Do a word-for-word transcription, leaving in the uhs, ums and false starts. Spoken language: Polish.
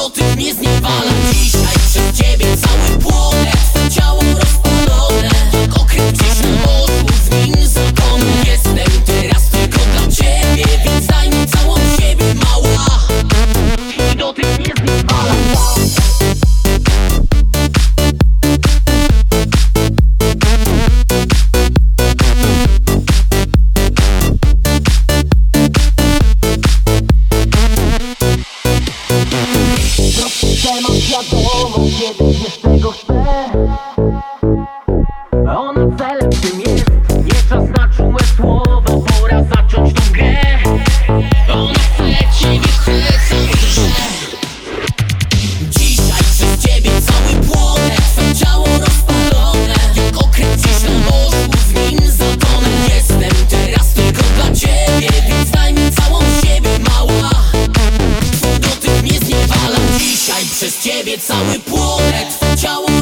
dotyk mnie zniewala. Dzisiaj przez ciebie cały płonę, twe ciało rozpalone jak okręt gdzieś na morzu, w nim zatonę. Jestem teraz tylko dla ciebie, więc daj mi całą siebie, mała. Twój dotyk mnie zniewala. Temat wiadomo, kiedy wiesz czego chcę. Ona celem tym jest, nie czas na czułe słowa, pora zacząć tą grę. Ona chce ciebie, chce cały drzew. Dzisiaj przez ciebie cały płonę, twe ciało rozpalone jak okręt gdzieś na morzu, w nim zatonę. Jestem teraz tylko dla ciebie, więc daj mi całą siebie, mała. Twój dotyk mnie zniewala. Dzisiaj przez ciebie cały płonę, twe ciało